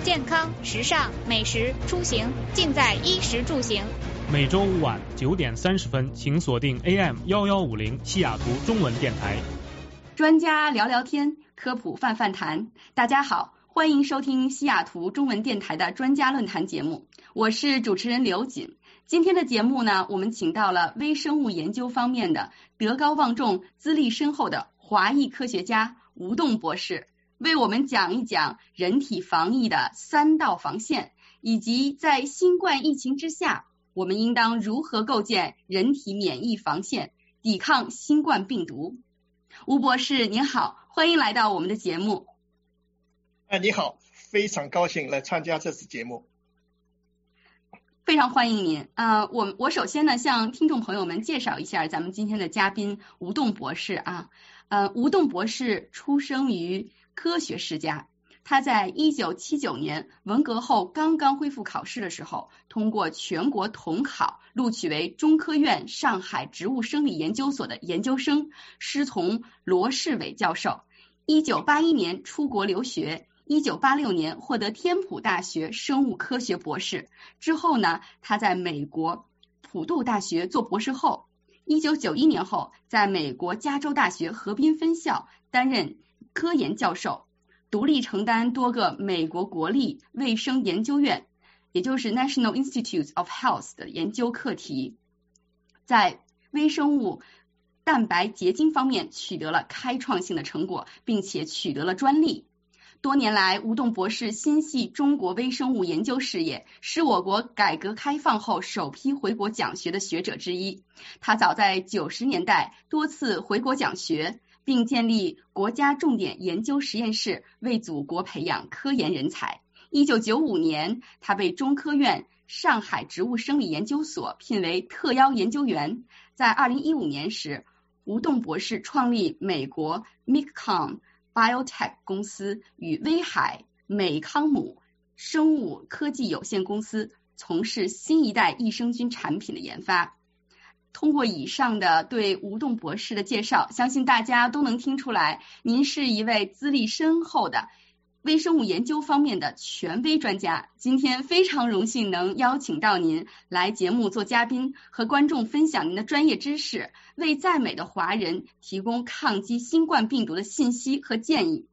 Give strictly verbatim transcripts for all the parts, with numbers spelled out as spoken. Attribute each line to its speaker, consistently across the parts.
Speaker 1: 健康、时尚、美食、出行，尽在衣食住行。
Speaker 2: 每周五晚九点三十分，请锁定 A M 一一五零西雅图中文电台。
Speaker 3: 专家聊聊天，科普泛泛谈。大家好，欢迎收听西雅图中文电台的专家论坛节目，我是主持人刘瑾。今天的节目呢，我们请到了微生物研究方面的德高望重、资历深厚的华裔科学家吴栋博士，为我们讲一讲人体防疫的三道防线，以及在新冠疫情之下，我们应当如何构建人体免疫防线，抵抗新冠病毒。吴博士您好，欢迎来到我们的节目。
Speaker 4: 哎，你好，非常高兴来参加这次节目。
Speaker 3: 非常欢迎您。呃，我我首先呢，向听众朋友们介绍一下咱们今天的嘉宾吴栋博士啊。呃，吴栋博士出生于科学世家，他在一九七九年文革后刚刚恢复考试的时候，通过全国统考录取为中科院上海植物生理研究所的研究生，师从罗世伟教授。一九八一年出国留学。一九八六年获得天普大学生物科学博士，之后呢，他在美国普渡大学做博士后。一九九一年后，在美国加州大学河滨分校担任科研教授，独立承担多个美国国立卫生研究院，也就是 National Institutes of Health 的研究课题，在微生物蛋白结晶方面取得了开创性的成果，并且取得了专利。多年来，吴栋博士心系中国微生物研究事业，是我国改革开放后首批回国讲学的学者之一。他早在九十年代多次回国讲学，并建立国家重点研究实验室，为祖国培养科研人才。一九九五年，他被中科院上海植物生理研究所聘为特邀研究员。在二零一五年时，吴栋博士创立美国 MICCOM Biotech 公司与威海美康姆生物科技有限公司从事新一代益生菌产品的研发。通过以上的对吴栋博士的介绍，相信大家都能听出来，您是一位资历深厚的微生物研究方面的权威专家。今天非常荣幸能邀请到您来节目做嘉宾，和观众分享您的专业知识，为在美的华人提供抗击新冠病毒的信息和建议。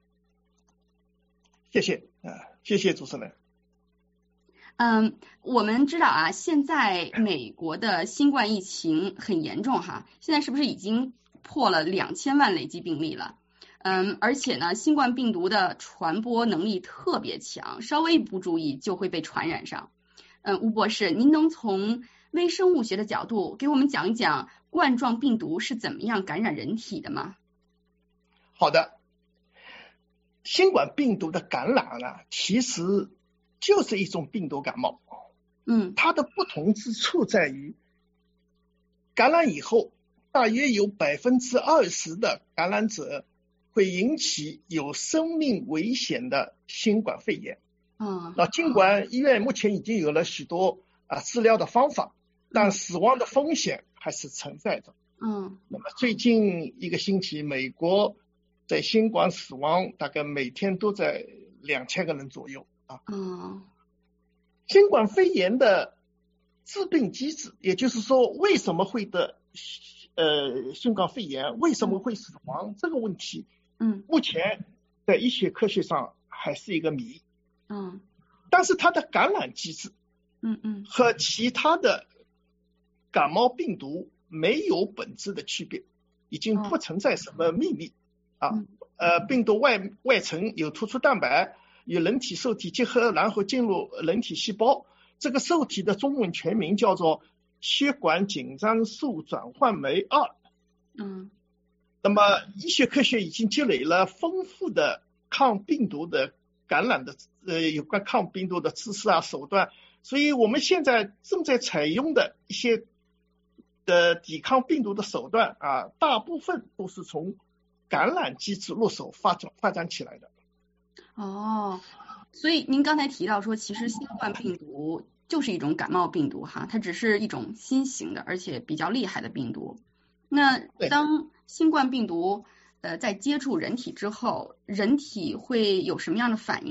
Speaker 4: 谢谢啊，谢谢主持人。
Speaker 3: 嗯，我们知道啊，现在美国的新冠疫情很严重哈，现在是不是已经破了两千万累计病例了？嗯，而且呢，新冠病毒的传播能力特别强，稍微不注意就会被传染上。嗯，吴博士，您能从微生物学的角度给我们讲一讲冠状病毒是怎么样感染人体的吗？
Speaker 4: 好的，新冠病毒的感染呢，其实就是一种病毒感冒。
Speaker 3: 嗯，
Speaker 4: 它的不同之处在于，感染以后，大约有百分之二十的感染者会引起有生命危险的新冠肺炎。
Speaker 3: 嗯，
Speaker 4: 那尽管医院目前已经有了许多啊治疗的方法，但死亡的风险还是存在的。
Speaker 3: 嗯，
Speaker 4: 那么最近一个星期，美国在新冠死亡大概每天都在两千个人左右啊。
Speaker 3: 嗯，
Speaker 4: 新冠肺炎的致病机制，也就是说为什么会得呃新冠肺炎，为什么会死亡，这个问题。
Speaker 3: 嗯，
Speaker 4: 目前在医学科学上还是一个谜。
Speaker 3: 嗯，
Speaker 4: 但是它的感染机制，
Speaker 3: 嗯嗯，
Speaker 4: 和其他的感冒病毒没有本质的区别，已经不存在什么秘密啊。呃，病毒外外层有突出蛋白，与人体受体结合，然后进入人体细胞。这个受体的中文全名叫做血管紧张素转换酶二。
Speaker 3: 嗯。
Speaker 4: 那么医学科学已经积累了丰富的抗病毒的感染的呃有关抗病毒的知识啊手段，所以我们现在正在采用的一些的抵抗病毒的手段啊，大部分都是从感染机制入手发展发展起来的。
Speaker 3: 哦，所以您刚才提到说，其实新冠病毒就是一种感冒病毒哈，它只是一种新型的而且比较厉害的病毒。那当新冠病毒呃在接触人体之后，人体会有什么样的反应呢？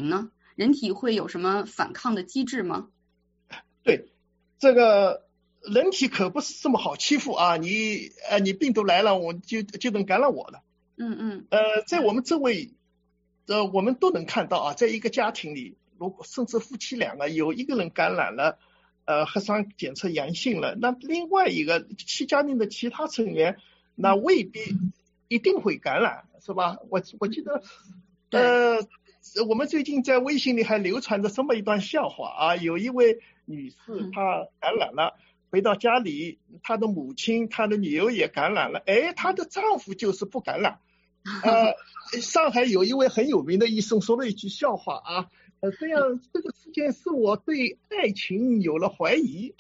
Speaker 3: 人体会有什么反抗的机制吗？
Speaker 4: 对，这个人体可不是这么好欺负啊！你呃，你病毒来了，我就就能感染我了。
Speaker 3: 嗯嗯。
Speaker 4: 呃，在我们周围，呃，我们都能看到啊，在一个家庭里，如果甚至夫妻两个有一个人感染了，呃，核酸检测阳性了，那另外一个其家庭的其他成员，那未必一定会感染，是吧？我我记得，呃，我们最近在微信里还流传着这么一段笑话啊，有一位女士她感染了。回到家里，她的母亲、她的女儿也感染了，哎，她的丈夫就是不感染。呃，上海有一位很有名的医生说了一句笑话啊，呃，这样这个事件是我对爱情有了怀疑。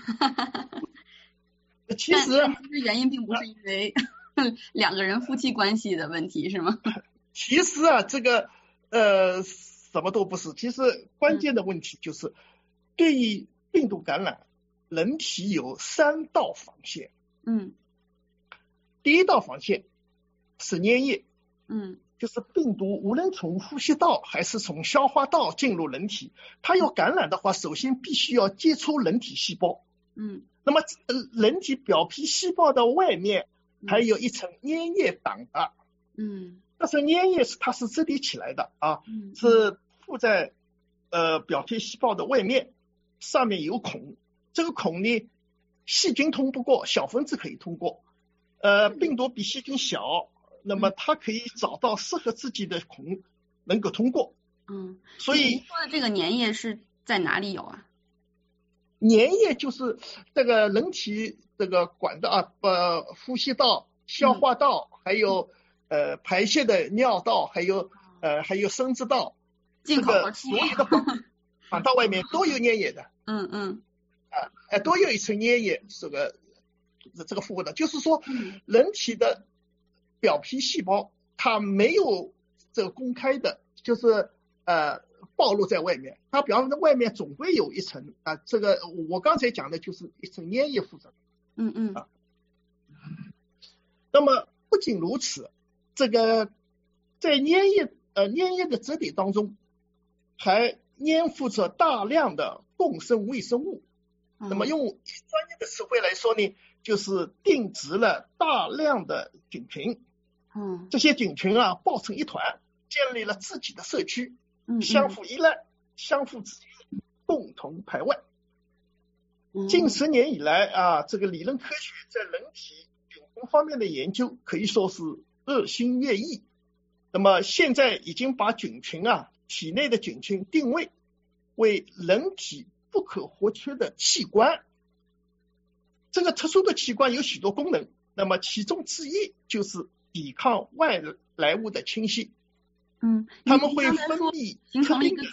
Speaker 4: 其实，
Speaker 3: 其实原因并不是因为两个人夫妻关系的问题，是吗？
Speaker 4: 其实啊，这个呃什么都不是，其实关键的问题就是，对于病毒感染。人体有三道防线，
Speaker 3: 嗯，
Speaker 4: 第一道防线是粘液，
Speaker 3: 嗯，
Speaker 4: 就是病毒无论从呼吸道还是从消化道进入人体，它要感染的话，首先必须要接触人体细胞，
Speaker 3: 嗯，
Speaker 4: 那么人体表皮细胞的外面还有一层粘液挡的，
Speaker 3: 嗯，
Speaker 4: 但是粘液是它是自立起来的啊，
Speaker 3: 嗯，
Speaker 4: 是附在呃表皮细胞的外面，上面有孔。这个孔呢，细菌通不过，小分子可以通过。呃，病毒比细菌小，那么它可以找到适合自己的孔，能够通过。
Speaker 3: 嗯，
Speaker 4: 所以
Speaker 3: 您说的这个粘液是在哪里有啊？
Speaker 4: 粘液就是这个人体这个管道啊，呃，呼吸道、消化道，嗯、还有呃排泄的尿道，还有呃还有生殖道，
Speaker 3: 进口和
Speaker 4: 所有的管道外面都有粘液的。
Speaker 3: 嗯嗯。
Speaker 4: 啊，哎，都有一层粘液，这个这个复合的，就是说，人体的表皮细胞它没有这个公开的，就是呃暴露在外面，它表面的外面总归有一层啊，这个我刚才讲的就是一层粘液附着。
Speaker 3: 嗯嗯。
Speaker 4: 啊，那么不仅如此，这个在粘液呃粘液的质地当中，还粘附着大量的共生微生物。那么用专业的词汇来说呢，就是定植了大量的菌群，
Speaker 3: 嗯，这
Speaker 4: 些菌群啊抱成一团，建立了自己的社区，
Speaker 3: 嗯，
Speaker 4: 相互依赖，相互制约，共同排外。近十年以来啊，这个理论科学在人体菌群方面的研究可以说是日新月异。那么现在已经把菌群啊体内的菌群定位为人体不可或缺的器官，这个特殊的器官有许多功能，那么其中之一就是抵抗外来物的侵袭。
Speaker 3: 嗯，
Speaker 4: 他们会分泌
Speaker 3: 形成了一个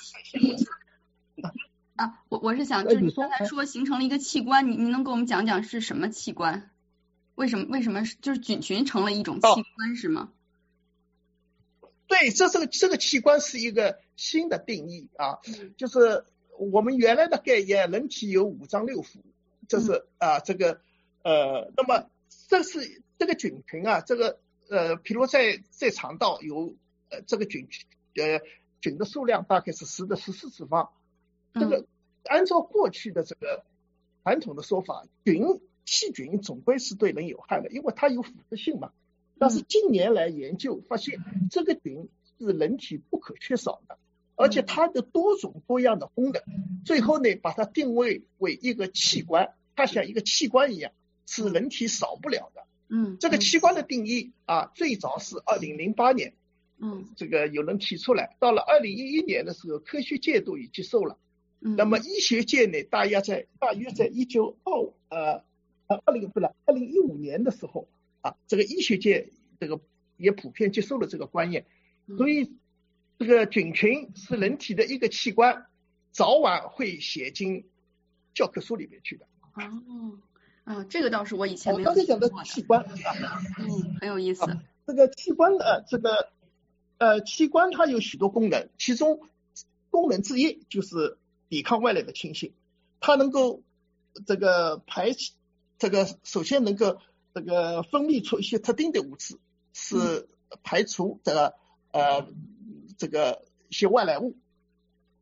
Speaker 3: 啊，我我是想，就是你刚才说形成了一个器官，你你能给我们讲讲是什么器官？为什么为什么就是菌群成了一种器官、哦、是吗？
Speaker 4: 对，这是这个器官是一个新的定义啊，嗯、就是我们原来的概念，人体有五脏六腑，这是、嗯、啊这个呃，那么这是这个菌群啊，这个呃，比如在在肠道有呃这个菌呃菌的数量大概是十的十四次方，这个按照过去的这个传统的说法，菌细菌总归是对人有害的，因为它有腐蚀性嘛。但是近年来研究发现，这个菌是人体不可缺少的，而且它的多种多样的功能，最后呢把它定位为一个器官，它像一个器官一样，是人体少不了的。
Speaker 3: 嗯，
Speaker 4: 这个器官的定义啊，最早是二零零八年，
Speaker 3: 嗯，这
Speaker 4: 个有人提出来，到了二零一一年的时候，科学界都已接受了。
Speaker 3: 嗯，
Speaker 4: 那么医学界呢，大约在大约在一九二呃呃二零不了二零一五年的时候啊，这个医学界这个也普遍接受了这个观念，所以这个菌群是人体的一个器官，早晚会写进教科书里面去的。
Speaker 3: 哦，啊，这个倒是我以前没有。
Speaker 4: 我刚才讲的器官，
Speaker 3: 嗯，很有意思。
Speaker 4: 啊、这个器官呃，这个呃器官它有许多功能，其中功能之一就是抵抗外来的侵袭，它能够这个排这个首先能够这个分泌出一些特定的物质，是排除这个呃这个一些外来物。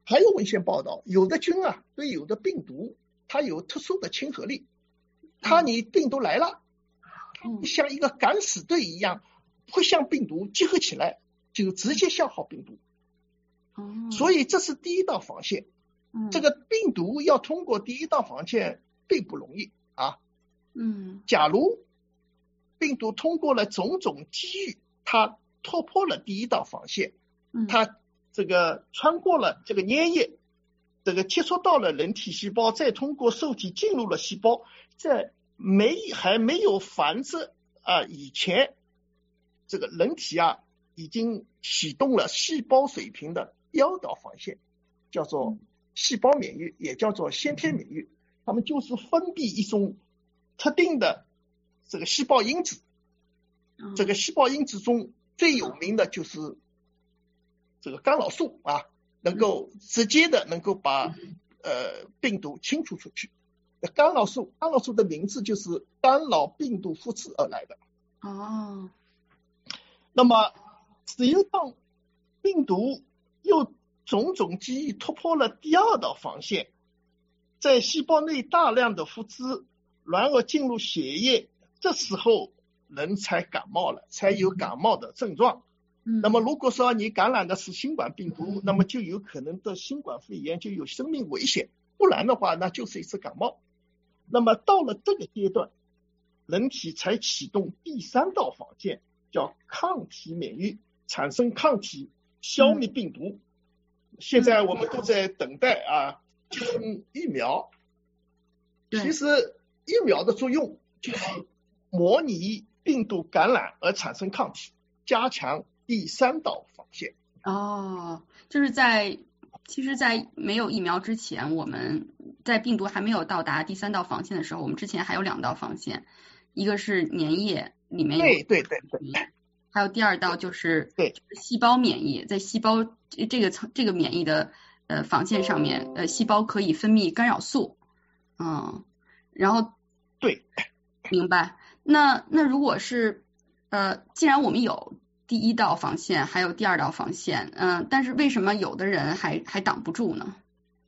Speaker 4: 还有文献报道，有的菌啊对有的病毒它有特殊的亲和力，它你病毒来了，像一个敢死队一样，会向病毒结合起来，就直接消耗病毒。所以这是第一道防线。这个病毒要通过第一道防线并不容易啊。
Speaker 3: 嗯，
Speaker 4: 假如病毒通过了种种机遇，它突破了第一道防线，它这个穿过了这个粘液，这个接触到了人体细胞，再通过受体进入了细胞，在没还没有繁殖啊以前，这个人体啊已经启动了细胞水平的第二道防线，叫做细胞免疫，也叫做先天免疫。它们就是分泌一种特定的这个细胞因子，这个细胞因子中最有名的就是这个干扰素啊，能够直接的能够把呃病毒清除出去。干扰素，干扰素的名字就是干扰病毒复制而来的。
Speaker 3: 哦，
Speaker 4: 那么只有当病毒又种种机遇突破了第二道防线，在细胞内大量的复制，然而进入血液，这时候人才感冒了，才有感冒的症状。那么如果说你感染的是新冠病毒，那么就有可能得新冠肺炎，就有生命危险，不然的话那就是一次感冒。那么到了这个阶段，人体才启动第三道防线，叫抗体免疫，产生抗体消灭病毒。嗯、现在我们都在等待啊，接种疫苗。其实疫苗的作用就是模拟病毒感染而产生抗体，加强第三道防线。
Speaker 3: 哦，就是在其实在没有疫苗之前，我们在病毒还没有到达第三道防线的时候，我们之前还有两道防线，一个是粘液里面有，
Speaker 4: 对对对对，
Speaker 3: 还有第二道就是
Speaker 4: 对
Speaker 3: 细胞免疫，在细胞这个层这个免疫的呃防线上面，呃细胞可以分泌干扰素，嗯，然后
Speaker 4: 对，
Speaker 3: 明白。那那如果是呃，既然我们有第一道防线，还有第二道防线，嗯、呃，但是为什么有的人还还挡不住呢？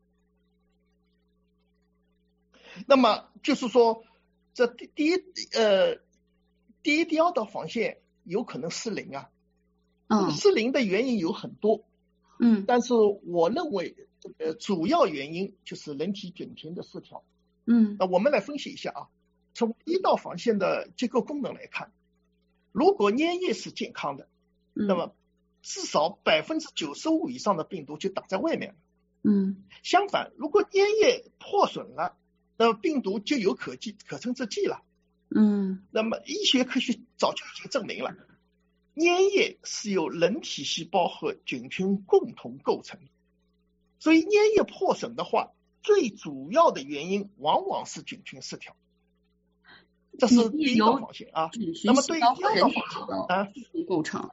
Speaker 4: 那么就是说，这第第一呃第一第二道防线有可能失灵啊。
Speaker 3: 嗯，
Speaker 4: 失灵的原因有很多，
Speaker 3: 嗯，
Speaker 4: 但是我认为这个主要原因就是人体菌群的失调。
Speaker 3: 嗯，
Speaker 4: 那我们来分析一下啊，从第一道防线的结构功能来看，如果粘液是健康的，
Speaker 3: 嗯、
Speaker 4: 那么至少百分之九十五以上的病毒就挡在外面了。
Speaker 3: 嗯，
Speaker 4: 相反，如果粘液破损了，那么病毒就有可寄可乘之机了。
Speaker 3: 嗯，
Speaker 4: 那么医学科学早就已经证明了，粘液是由人体细胞和菌群共同构成的，所以粘液破损的话，最主要的原因往往是菌群失调。这是第一道防线啊。那么对于第二道防线啊，
Speaker 3: 构成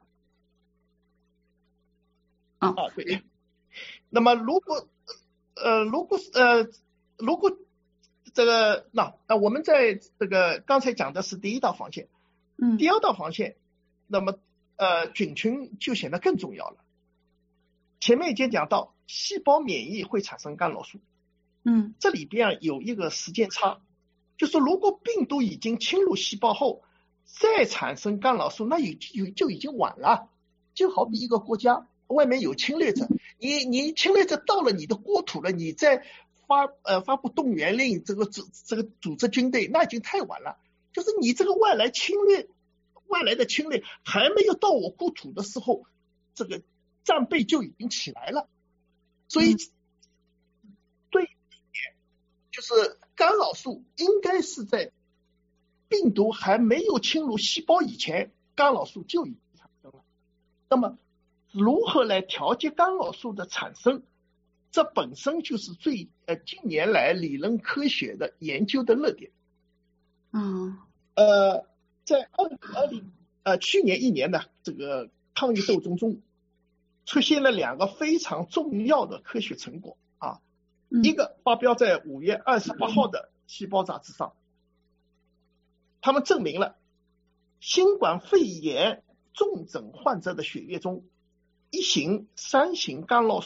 Speaker 4: 啊啊对。那么如果呃如果呃如果这个那那我们在这个刚才讲的是第一道防线，
Speaker 3: 嗯，
Speaker 4: 第二道防线，那么呃菌群就显得更重要了。前面已经讲到，细胞免疫会产生干扰素，
Speaker 3: 嗯，
Speaker 4: 这里边有一个时间差，就是如果病毒已经侵入细胞后，再产生干扰素，那有有就已经晚了。就好比一个国家外面有侵略者，你你侵略者到了你的国土了，你再发呃发布动员令，这个组这个组织军队，那已经太晚了。就是你这个外来侵略，外来的侵略还没有到我国土的时候，这个战备就已经起来了。所以，对，就是干扰素应该是在病毒还没有侵入细胞以前，干扰素就已经产生了。那么，如何来调节干扰素的产生？这本身就是最呃近年来理论科学的研究的热点。
Speaker 3: 嗯，
Speaker 4: 呃，在二零二零呃去年一年的这个抗疫斗争中，出现了两个非常重要的科学成果啊，
Speaker 3: 嗯、
Speaker 4: 一个发表在五月二十八号的《细胞》杂志上，他们证明了新冠肺炎重症患者的血液中一型、三型干扰素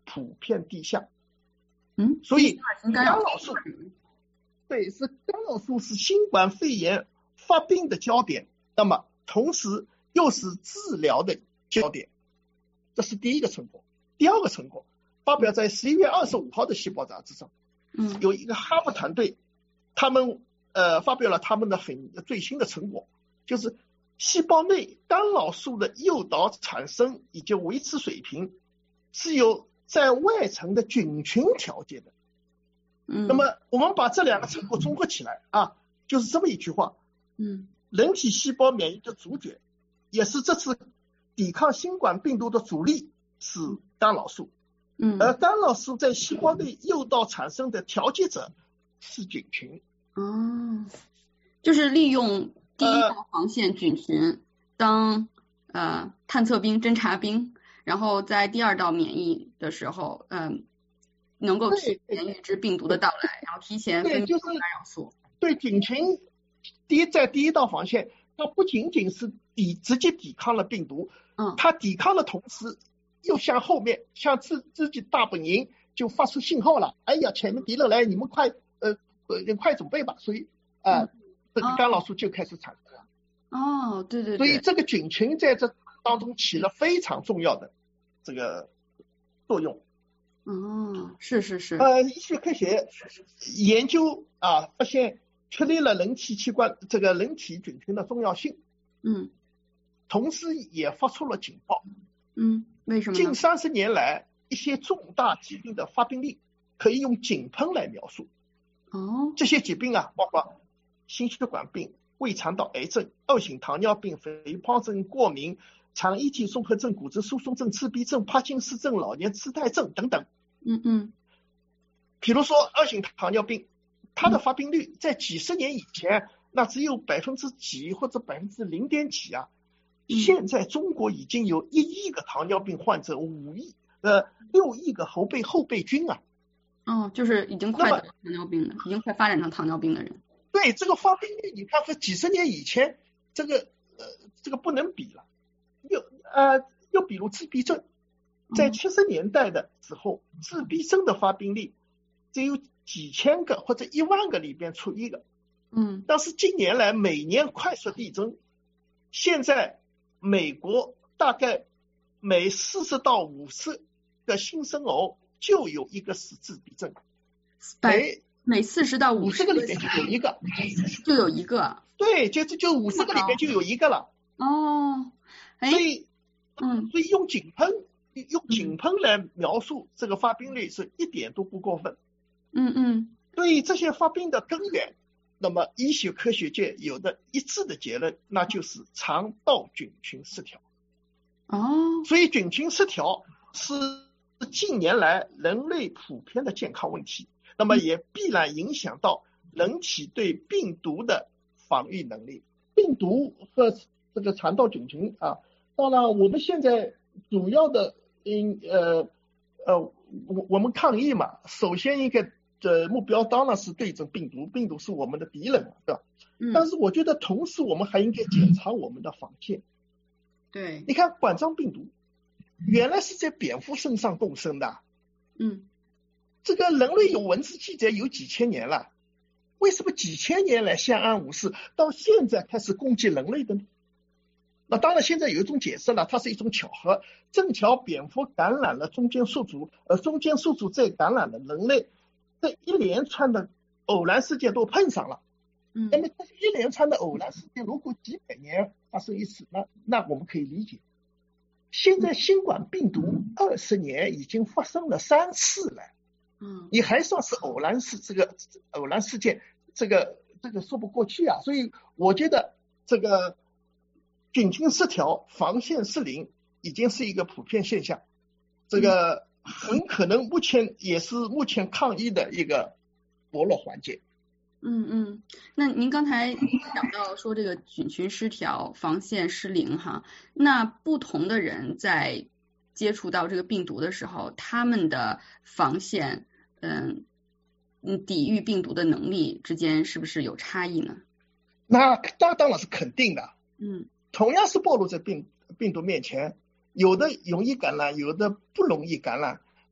Speaker 4: 普遍低下。
Speaker 3: 嗯，
Speaker 4: 所以
Speaker 3: 干
Speaker 4: 扰素，对，是干扰素是新冠肺炎发病的焦点，那么同时又是治疗的焦点，这是第一个成果。第二个成果发表在十一月二十五号的细胞杂志上，
Speaker 3: 嗯，
Speaker 4: 有一个哈佛团队，他们呃发表了他们的很最新的成果，就是细胞内干扰素的诱导产生以及维持水平是由在外层的菌群调节的。
Speaker 3: 嗯，
Speaker 4: 那么我们把这两个成果综合起来啊，就是这么一句话，
Speaker 3: 嗯，
Speaker 4: 人体细胞免疫的主角，也是这次抵抗新冠病毒的主力是干扰素，
Speaker 3: 嗯，
Speaker 4: 而干扰素在细胞内诱导产生的调节者是菌群。
Speaker 3: 哦，就是利用第一道防线菌群当呃探测兵、侦察兵，然后在第二道免疫的时候，嗯、呃，能够提前预知病毒的到来，然后提前分泌干扰素。
Speaker 4: 对，菌群第一在第一道防线，它不仅仅是抵直接抵抗了病毒，
Speaker 3: 嗯，它
Speaker 4: 抵抗的同时又向后面向自自己大本营就发出信号了，哎呀，前面敌人来，你们快呃呃快准备吧，所以啊、呃嗯、这个干扰素就开始产生了。
Speaker 3: 哦，对对对。
Speaker 4: 所以这个菌群在这当中起了非常重要的这个作用。
Speaker 3: 哦，是是是。
Speaker 4: 呃，医学科学研究啊，发现确立了人体器官这个人体菌群的重要性。
Speaker 3: 嗯。
Speaker 4: 同时也发出了警报。
Speaker 3: 嗯，为什么呢？
Speaker 4: 近三十年来，一些重大疾病的发病率可以用井喷来描述。
Speaker 3: 哦。
Speaker 4: 这些疾病啊，包括心血管病、胃肠道癌症、二型糖尿病、肥胖症、过敏、肠易体综合症、骨质疏松症、自闭症、帕金森症、老年痴呆症等等。
Speaker 3: 嗯嗯。
Speaker 4: 比如说二型糖尿病，它的发病率在几十年以前，那只有百分之几或者百分之零点几啊。现在中国已经有一亿个糖尿病患者，五亿呃六亿个后备后备军啊。
Speaker 3: 哦，就是已经快得糖尿病了，已经快发展成糖尿病的人。
Speaker 4: 对，这个发病率你看和几十年以前这个呃这个不能比了。又呃又比如自闭症，在七十年代的时候，嗯、自闭症的发病率只有几千个或者一万个里边出一个。
Speaker 3: 嗯。
Speaker 4: 但是近年来每年快速递增，现在美国大概每四十到五十个新生儿就有一个是自闭症，
Speaker 3: 每每四十到
Speaker 4: 五十个里面就有一个，
Speaker 3: 就有一个，
Speaker 4: 对，就就五十个里面就有一个了。
Speaker 3: 哦，哎，
Speaker 4: 所以，
Speaker 3: 嗯，
Speaker 4: 所以用井喷用井喷来描述这个发病率是一点都不过分。
Speaker 3: 嗯嗯，
Speaker 4: 对于这些发病的根源。那么医学科学界有的一致的结论，那就是肠道菌群失调。
Speaker 3: 哦，
Speaker 4: 所以菌群失调是近年来人类普遍的健康问题，那么也必然影响到人体对病毒的防御能力。病毒和这个肠道菌群啊，当然我们现在主要的嗯呃呃我我们抗疫嘛，首先一个的目标当然是对准病毒，病毒是我们的敌人，对吧？
Speaker 3: 嗯。
Speaker 4: 但是我觉得同时我们还应该检查我们的防线。
Speaker 3: 对。
Speaker 4: 你看冠状病毒，原来是在蝙蝠身上共生的。
Speaker 3: 嗯。
Speaker 4: 这个人类有文字记载有几千年了，为什么几千年来相安无事，到现在开始攻击人类的呢？那当然现在有一种解释了，它是一种巧合，正巧蝙蝠感染了中间宿主，而中间宿主再感染了人类。这一连串的偶然事件都碰上了，
Speaker 3: 嗯，
Speaker 4: 那么这一连串的偶然事件，如果几百年发生一次，那那我们可以理解。现在新冠病毒二十年已经发生了三次了，
Speaker 3: 嗯，
Speaker 4: 你还算是偶然事，这个偶然事件，这个这个说不过去啊。所以我觉得这个菌群失调、防线失灵已经是一个普遍现象，这个。嗯很可能目前也是目前抗疫的一个薄弱环节。
Speaker 3: 嗯嗯，那您刚才讲到说这个菌群失调、防线失灵哈，那不同的人在接触到这个病毒的时候，他们的防线嗯嗯抵御病毒的能力之间是不是有差异呢？
Speaker 4: 那当当然是肯定的。
Speaker 3: 嗯，
Speaker 4: 同样是暴露在病病毒面前。有的容易感染，有的不容易感染，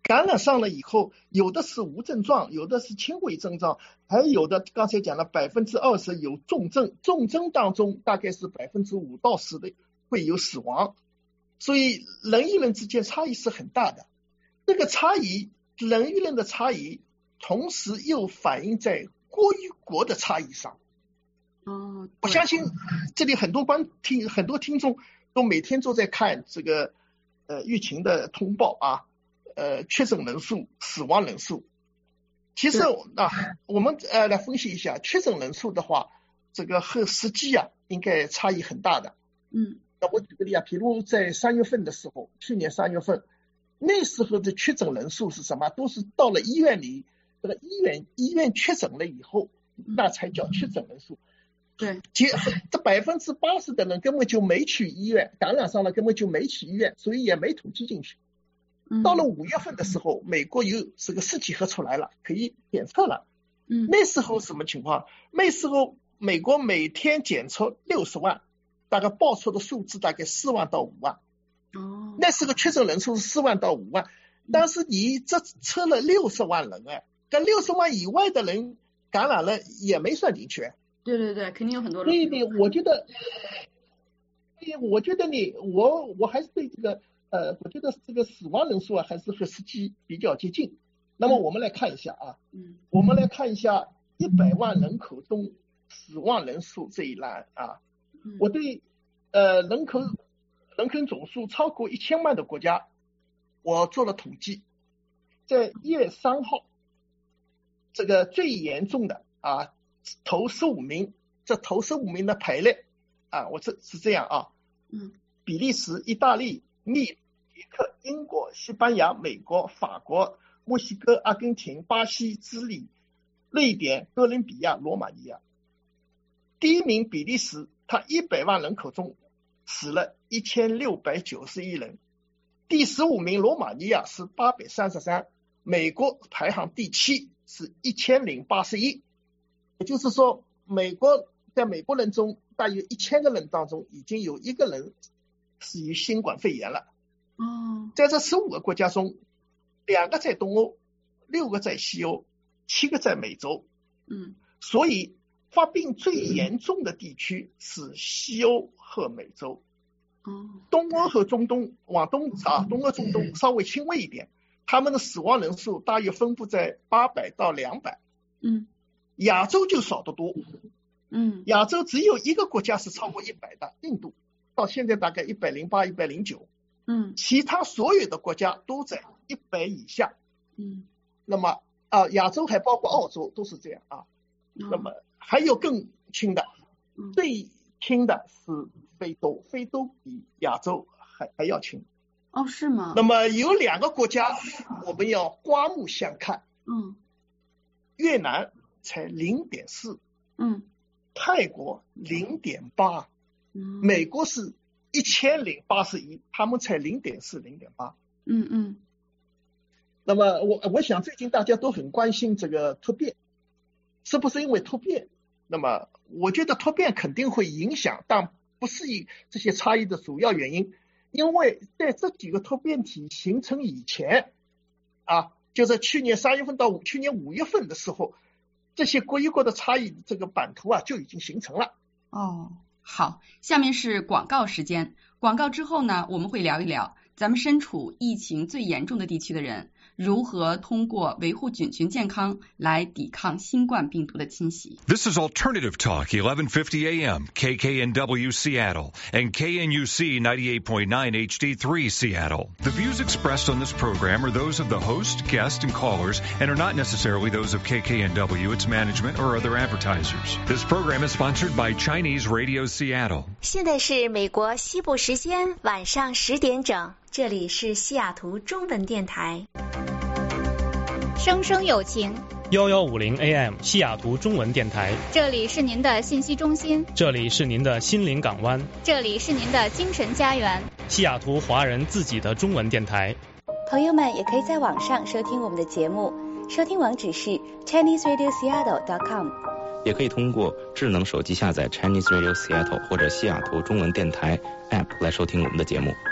Speaker 4: 感染上了以后，有的是无症状，有的是轻微症状，还有的刚才讲了百分之二十有重症，重症当中大概是百分之五到十的会有死亡，所以人与人之间差异是很大的。这个差异，人与人的差异，同时又反映在国与国的差异上。
Speaker 3: 哦，
Speaker 4: 我相信这里很多观听很多听众都每天都在看这个呃疫情的通报啊，呃确诊人数、死亡人数。其实啊，我们呃来分析一下确诊人数的话，这个和实际啊应该差异很大的。
Speaker 3: 嗯，
Speaker 4: 那我举个例啊，比如在三月份的时候，去年三月份，那时候的确诊人数是什么？都是到了医院里，这个医院医院确诊了以后，那才叫确诊人数。
Speaker 3: 对，
Speaker 4: 其这百分之八十的人根本就没去医院，感染上了根本就没去医院，所以也没统计进去。
Speaker 3: 嗯、
Speaker 4: 到了五月份的时候，美国有这个试剂盒出来了，可以检测了。
Speaker 3: 嗯，
Speaker 4: 那时候什么情况？那时候美国每天检测六十万，大概报出的数字大概四万到五万。
Speaker 3: 哦，
Speaker 4: 那时候确诊人数是四万到五万，但是你这测了六十万人哎，跟六十万以外的人感染了也没算进去。
Speaker 3: 对对对，肯定有很多人。
Speaker 4: 所以呢，我觉得，所以我觉得呢，我我还是对这个呃，我觉得这个死亡人数啊，还是和实际比较接近。那么我们来看一下啊，
Speaker 3: 嗯，
Speaker 4: 我们来看一下一百万人口中死亡人数这一栏啊，
Speaker 3: 嗯、
Speaker 4: 我对呃人口人口总数超过一千万的国家，我做了统计，在一月三号，这个最严重的啊。头十五名，这头十五名的排列啊，我这是这样啊，
Speaker 3: 嗯，
Speaker 4: 比利时、意大利、秘鲁、捷克、英国、西班牙、美国、法国、墨西哥、阿根廷、巴西、智利、瑞典、哥伦比亚、罗马尼亚。第一名比利时，它一百万人口中死了一千六百九十一人。第十五名罗马尼亚是八百三十三，美国排行第七是一千零八十一。也就是说，美国在美国人中，大约一千个人当中，已经有一个人死于新冠肺炎了。
Speaker 3: 哦，
Speaker 4: 在这十五个国家中，两个在东欧，六个在西欧，七个在美洲。
Speaker 3: 嗯，
Speaker 4: 所以发病最严重的地区是西欧和美洲。
Speaker 3: 哦，
Speaker 4: 东欧和中东往东啊，东欧中东稍微轻微一点，他们的死亡人数大约分布在八百到两百。
Speaker 3: 嗯。
Speaker 4: 亚洲就少得多，
Speaker 3: 嗯，
Speaker 4: 亚洲只有一个国家是超过一百的，印度，到现在大概一百零八、一百零九，
Speaker 3: 嗯，
Speaker 4: 其他所有的国家都在一百以下，
Speaker 3: 嗯，
Speaker 4: 那么啊，亚洲还包括澳洲都是这样啊，
Speaker 3: 哦、
Speaker 4: 那么还有更轻的，
Speaker 3: 嗯、
Speaker 4: 最轻的是非洲，非洲比亚洲还还要轻。
Speaker 3: 哦，是吗？
Speaker 4: 那么有两个国家我们要刮目相看，
Speaker 3: 嗯，
Speaker 4: 越南。才零点四，
Speaker 3: 嗯，
Speaker 4: 泰国零点八，
Speaker 3: 嗯，
Speaker 4: 美国是一千零八十一，他们才零点四、零点八，
Speaker 3: 嗯嗯。
Speaker 4: 那么我我想最近大家都很关心这个突变，是不是因为突变？那么我觉得突变肯定会影响，但不是以这些差异的主要原因，因为在这几个突变体形成以前，啊，就在去年三月份到五去年五月份的时候。这些国与国的差异，这个版图啊就已经形成了。
Speaker 3: 哦，好，下面是广告时间。广告之后呢，我们会聊一聊咱们身处疫情最严重的地区的人，如何通过维护菌群健康来抵抗新冠病毒的侵袭。
Speaker 5: This is Alternative Talk, eleven fifty A M, K K N W Seattle, and K N U C ninety-eight point nine H D three Seattle. The views expressed on this program are those of the host, guests, and callers, and are not necessarily those of K K N W, its management, or other advertisers. This program is sponsored by Chinese Radio Seattle.
Speaker 6: 现在是美国西部时间晚上十点整，这里是西雅图中文电台。
Speaker 1: 声声有情，
Speaker 2: 幺幺五零 A M 西雅图中文电台，
Speaker 1: 这里是您的信息中心，
Speaker 2: 这里是您的心灵港湾，
Speaker 1: 这里是您的精神家园，
Speaker 2: 西雅图华人自己的中文电台。
Speaker 6: 朋友们也可以在网上收听我们的节目，收听网址是 Chinese Radio Seattle dot com，
Speaker 7: 也可以通过智能手机下载 Chinese Radio Seattle 或者西雅图中文电台 App 来收听我们的节目。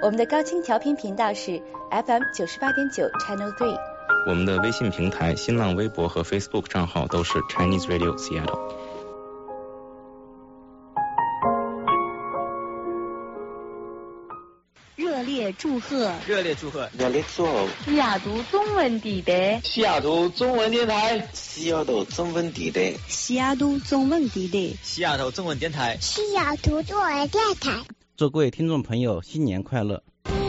Speaker 6: 我们的高清调频频道是 F M 九十八点九 Channel Three。
Speaker 7: 我们的微信平台、新浪微博和 Facebook 账号都是 Chinese Radio Seattle。
Speaker 8: 热烈祝贺！
Speaker 9: 热烈祝贺！
Speaker 10: 热烈祝贺！
Speaker 8: 西雅图中文地带，
Speaker 10: 西雅图中文电台，
Speaker 11: 西雅图中文地带，
Speaker 8: 西雅图中文地带，
Speaker 9: 西雅图中文电台，
Speaker 12: 西雅图中文电台。
Speaker 13: 祝各位听众朋友新年快乐！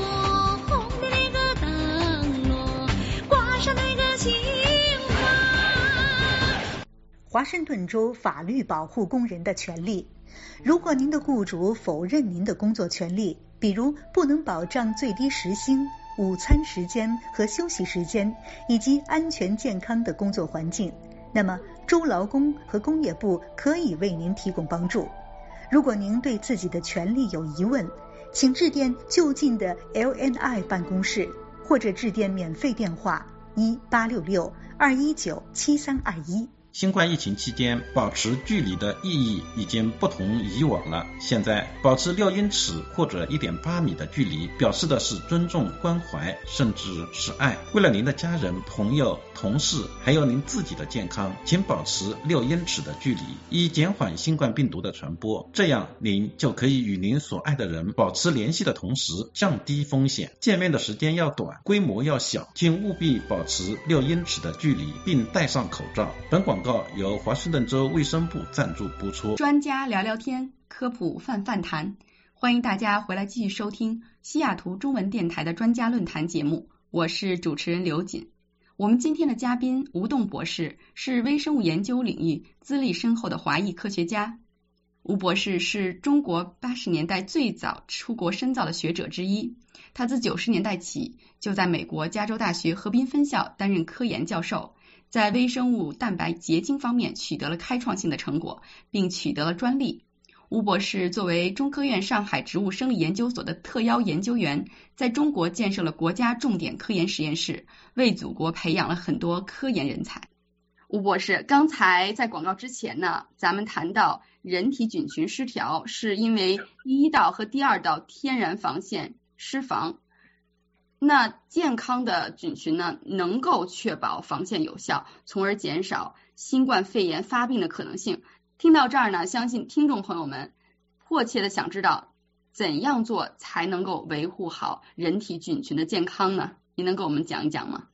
Speaker 14: 华盛顿州法律保护工人的权利。如果您的雇主否认您的工作权利，比如不能保障最低时薪、午餐时间和休息时间，以及安全健康的工作环境，那么州劳工和工业部可以为您提供帮助。如果您对自己的权利有疑问，请致电就近的 L N I 办公室，或者致电免费电话一八六六二一九七三二一。
Speaker 15: 新冠疫情期间，保持距离的意义已经不同以往了。现在保持六英尺或者 一点八米的距离，表示的是尊重、关怀，甚至是爱。为了您的家人、朋友、同事，还有您自己的健康，请保持六英尺的距离，以减缓新冠病毒的传播。这样，您就可以与您所爱的人保持联系的同时，降低风险。见面的时间要短，规模要小，请务必保持六英尺的距离，并戴上口罩。本广告由华盛顿州卫生部赞助播出。
Speaker 3: 专家聊聊天，科普泛泛谈，欢迎大家回来继续收听西雅图中文电台的专家论坛节目，我是主持人刘瑾。我们今天的嘉宾吴栋博士是微生物研究领域资历深厚的华裔科学家。吴博士是中国八十年代最早出国深造的学者之一，他自九十年代起就在美国加州大学河滨分校担任科研教授，在微生物蛋白结晶方面取得了开创性的成果，并取得了专利。吴博士作为中科院上海植物生理研究所的特邀研究员，在中国建设了国家重点科研实验室，为祖国培养了很多科研人才。吴博士，刚才在广告之前呢，咱们谈到人体菌群失调是因为第一道和第二道天然防线失防。那健康的菌群呢，能够确保防线有效，从而减少新冠肺炎发病的可能性。听到这儿呢，相信听众朋友们迫切的想知道，怎样做才能够维护好人体菌群的健康呢？您能给我们讲一讲吗？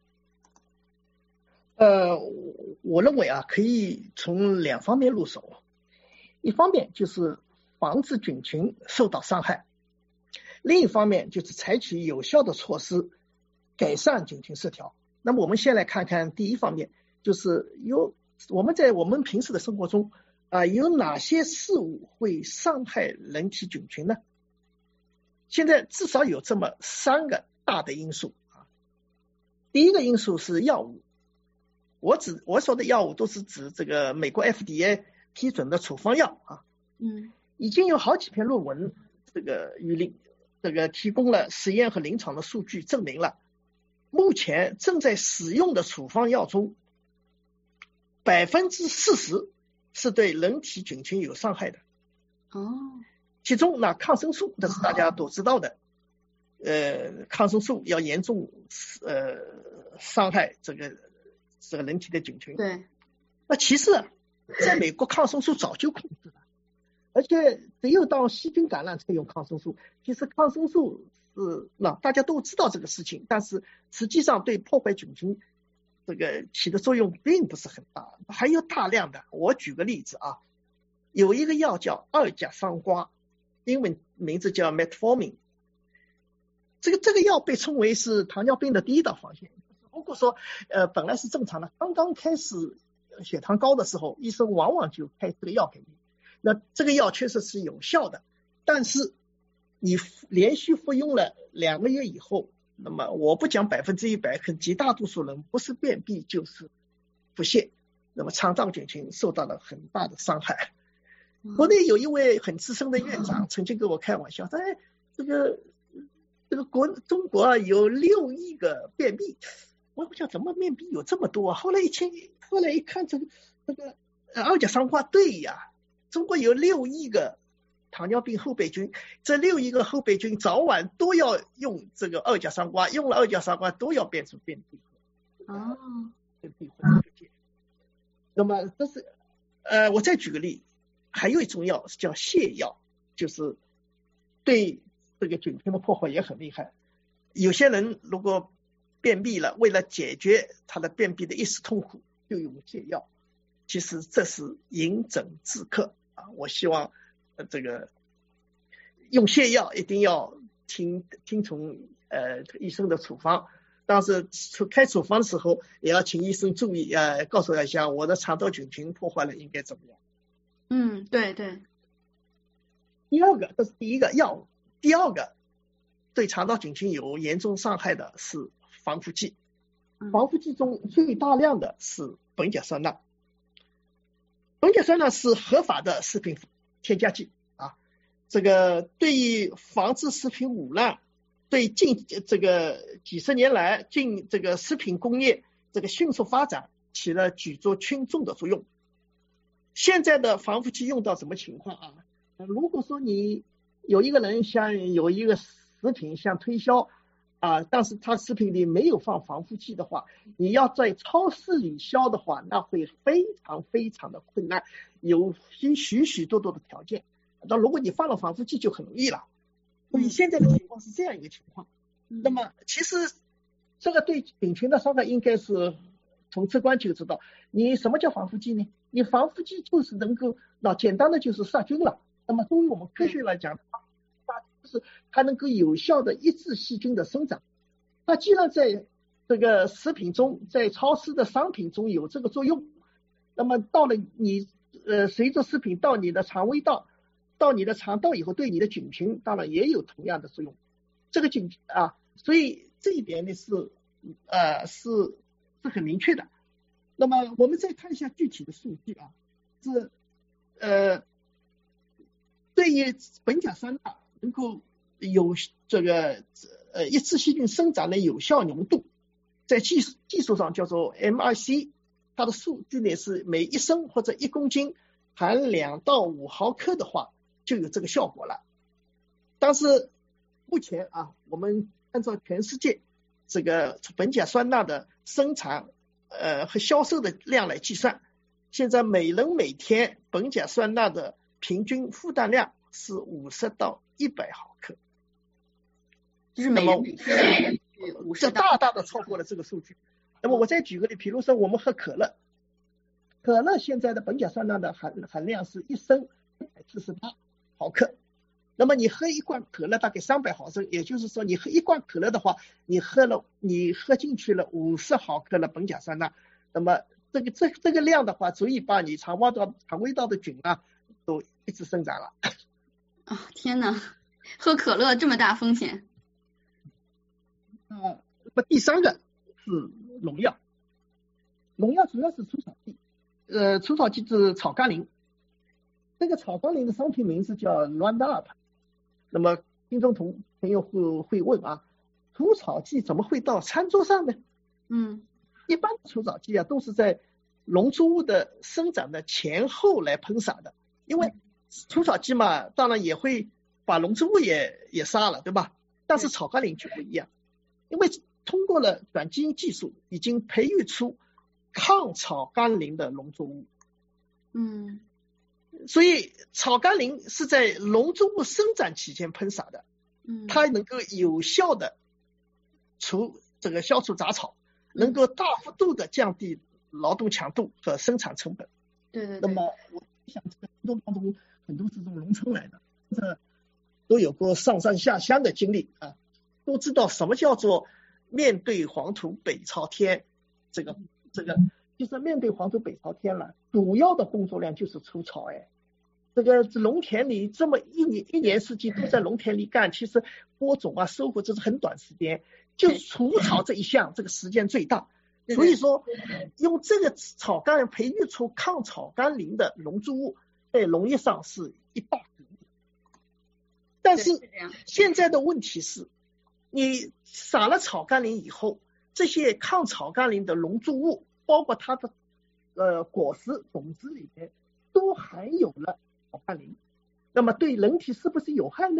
Speaker 4: 呃，我认为啊，可以从两方面入手。一方面就是防止菌群受到伤害，另一方面就是采取有效的措施改善菌群失调。那么我们先来看看第一方面，就是有我们在我们平时的生活中啊、呃，有哪些事物会伤害人体菌群呢？现在至少有这么三个大的因素啊。第一个因素是药物，我指我说的药物都是指这个美国 F D A 批准的处方药啊。
Speaker 3: 嗯，
Speaker 4: 已经有好几篇论文这个与临这个提供了实验和临床的数据，证明了目前正在使用的处方药中百分之四十是对人体菌群有伤害的。
Speaker 3: 哦，
Speaker 4: 其中呢，抗生素这是大家都知道的，呃，抗生素要严重呃伤害这个这个人体的菌群。
Speaker 3: 对，
Speaker 4: 那其实在美国抗生素早就控制了，而且只有当细菌感染才用抗生素。其实抗生素是那大家都知道这个事情，但是实际上对破坏菌群这个起的作用并不是很大。还有大量的，我举个例子啊，有一个药叫二甲桑瓜，英文名字叫 Metformin， 这个这个药被称为是糖尿病的第一道防线。如果说呃本来是正常的，刚刚开始血糖高的时候，医生往往就开这个药给你。那这个药确实是有效的，但是你连续服用了两个月以后，那么我不讲百分之一百，可极大多数人不是便秘就是腹泻，那么肠道菌群受到了很大的伤害。国内有一位很资深的院长曾经跟我开玩笑，说哎，这个这个国中国啊有六亿个便秘，我想怎么便秘有这么多啊？后来一听，后来一看这个这个呃二甲桑瓜，对呀，中国有六亿个糖尿病后备军，这六亿个后备军早晚都要用这个二甲双胍，用了二甲双胍都要变出便秘。
Speaker 3: 哦，
Speaker 4: 便秘会那么这是呃，我再举个例，还有一种药叫泻药，就是对这个菌群的破坏也很厉害。有些人如果便秘了，为了解决他的便秘的一时痛苦，就用泻药。其实这是饮鸩止渴啊！我希望呃这个用泻药一定要听听从呃医生的处方，但是开处方的时候也要请医生注意，呃告诉一下我的肠道菌群破坏了应该怎么样。
Speaker 3: 嗯，对对。
Speaker 4: 第二个，这是第一个药物。第二个对肠道菌群有严重伤害的是防腐剂。防腐剂中最大量的是苯甲酸钠。苯甲酸钠是合法的食品添加剂啊，这个对于防治食品污染，对近这个几十年来近这个食品工业这个迅速发展起了举足轻重的作用。现在的防腐剂用到什么情况啊？如果说你有一个人想有一个食品想推销啊，但是他食品里没有放防腐剂的话，你要在超市里销的话，那会非常非常的困难，有许许许多多的条件。那如果你放了防腐剂就很容易了。所以现在的情况是这样一个情况。那么其实这个对菌群的伤害应该是从直观就知道。你什么叫防腐剂呢？你防腐剂就是能够，那简单的就是杀菌了。那么对于我们科学来讲，就是它能够有效的抑制细菌的生长。它既然在这个食品中，在超市的商品中有这个作用，那么到了你呃随着食品到你的肠胃道，到你的肠道以后，对你的菌群当然也有同样的作用。这个菌啊，所以这一点呢是呃是是很明确的。那么我们再看一下具体的数据啊，是呃对于苯甲酸钠能够有这个呃抑制细菌生长的有效浓度，在技术技术上叫做 M I C， 它的数据呢是每一升或者一公斤含两到五毫克的话就有这个效果了。但是目前啊，我们按照全世界这个苯甲酸钠的生产呃和销售的量来计算，现在每人每天苯甲酸钠的平均负担量是五十到一百毫克，
Speaker 3: 就是每人每天五十，
Speaker 4: 这大大的超过了这个数据。那么我再举个例，比如说我们喝可乐，可乐现在的苯甲酸钠的含含量是一升一百四十八毫克。那么你喝一罐可乐大概三百毫升，也就是说你喝一罐可乐的话，你喝了你喝进去了五十毫克的苯甲酸钠，那么这个这这个量的话，足以把你肠胃道肠胃道的菌啊都一直生长了。
Speaker 3: 啊、哦、天哪，喝可乐这么大风险。
Speaker 4: 嗯，那么第三个是农药，农药主要是除草剂，呃，除草剂是草甘膦。这个草甘膦的商品名字叫 Roundup。那么听众同朋友会会问啊，除草剂怎么会到餐桌上呢？
Speaker 3: 嗯，
Speaker 4: 一般除草剂啊都是在农作物的生长的前后来喷洒的，因为除草剂嘛，当然也会把农作物也也杀了，对吧？但是草甘膦就不一样，因为通过了转基因技术，已经培育出抗草甘膦的农作物。
Speaker 3: 嗯。
Speaker 4: 所以草甘膦是在农作物生长期间喷洒的，
Speaker 3: 嗯，
Speaker 4: 它能够有效的除这个消除杂草，能够大幅度的降低劳动强度和生产成本。
Speaker 3: 对对对。
Speaker 4: 那么我想这个很多当中很多是从农村来的，这都有过上山下乡的经历啊，都知道什么叫做面对黄土北朝天。这个这个就是面对黄土北朝天了，主要的工作量就是除草。哎，这个农田里这么一年一年四季都在农田里干，其实播种啊收获这是很短时间，就除草这一项这个时间最大。所以说用这个草甘培育出抗草甘膦的农作物在农业上是一大革命。但是现在的问题是，你撒了草甘膦以后，这些抗草甘膦的农作物包括它的呃果实种子里面都含有了草甘膦。 那么对人体是不是有害呢？